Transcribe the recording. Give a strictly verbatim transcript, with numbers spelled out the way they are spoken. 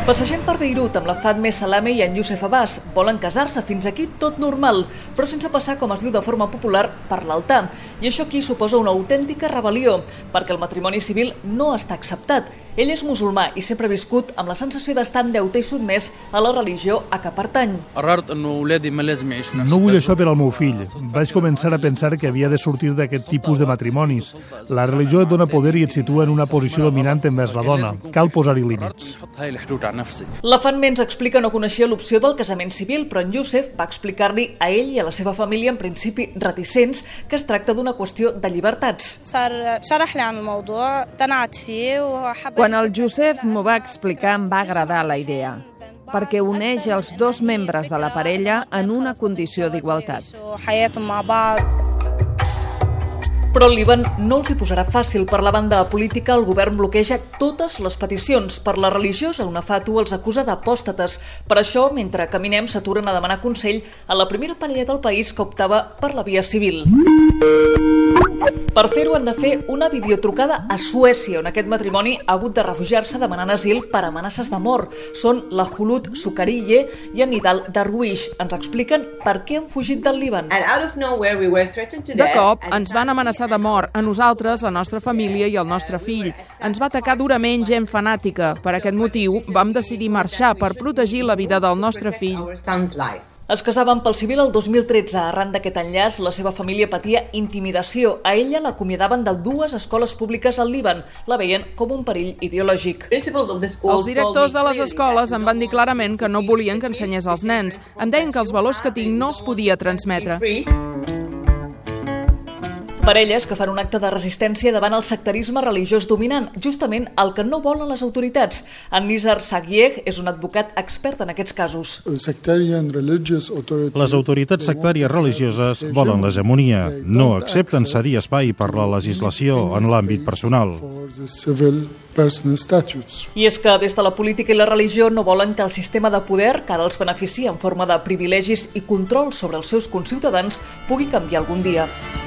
Passegem per Beirut amb la Fatme Salame i en Youssef Abbas. Volen casar-se, fins aquí tot normal, però sense passar, com es diu de forma popular, per l'altar. I això aquí suposa una autèntica rebel·lió, perquè el matrimoni civil no està acceptat. Ell és musulmà i sempre ha viscut amb la sensació d'estar en deute i sotmès a la religió a què pertany. No vull això per al meu fill. Vaig començar a pensar que havia de sortir d'aquest tipus de matrimonis. La religió et dona poder i et situa en una posició dominant envers la dona. Cal posar-hi límits. La Fatme ens explica que no coneixia l'opció del casament civil, però en Youssef va explicar-li a ell i a la seva família, en principi reticents, que es tracta d'una qüestió de llibertats. Quan el Youssef m'ho va explicar, em va agradar la idea, perquè uneix els dos membres de la parella en una condició d'igualtat. Però el Líban no els hi posarà fàcil. Per la banda política, el govern bloqueja totes les peticions. Per la religiosa, una fatu els acusa d'apòstates. Per això, mentre caminem, s'aturen a demanar consell a la primera parella del país que optava per la via civil. Per fer-ho han de fer una videotrucada a Suècia, on aquest matrimoni ha hagut de refugiar-se demanant asil per amenaces de mort. Són la Hulut Sukarille i en Nidal Darwish. Ens expliquen per què han fugit del Líban. De cop ens van amenaçar de mort, a nosaltres, la nostra família i el nostre fill. Ens va atacar durament gent fanàtica. Per aquest motiu vam decidir marxar per protegir la vida del nostre fill. Es casaven pel civil el dos mil tretze. Arran d'aquest enllaç, la seva família patia intimidació. A ella l'acomiadaven de dues escoles públiques al Líban. La veien com un perill ideològic. Els directors de les escoles em van dir clarament que no volien que ensenyés als nens. Em deien que els valors que tinc no els podia transmetre. Parelles que fan un acte de resistència davant el sectarisme religiós dominant, justament el que no volen les autoritats. En Nizar Sagieg és un advocat expert en aquests casos. Les autoritats sectàries religioses volen l'hegemonia, no accepten cedir espai per la legislació en l'àmbit personal. I és que des de la política i la religió no volen que el sistema de poder, que ara els beneficia en forma de privilegis i control sobre els seus conciutadans, pugui canviar algun dia.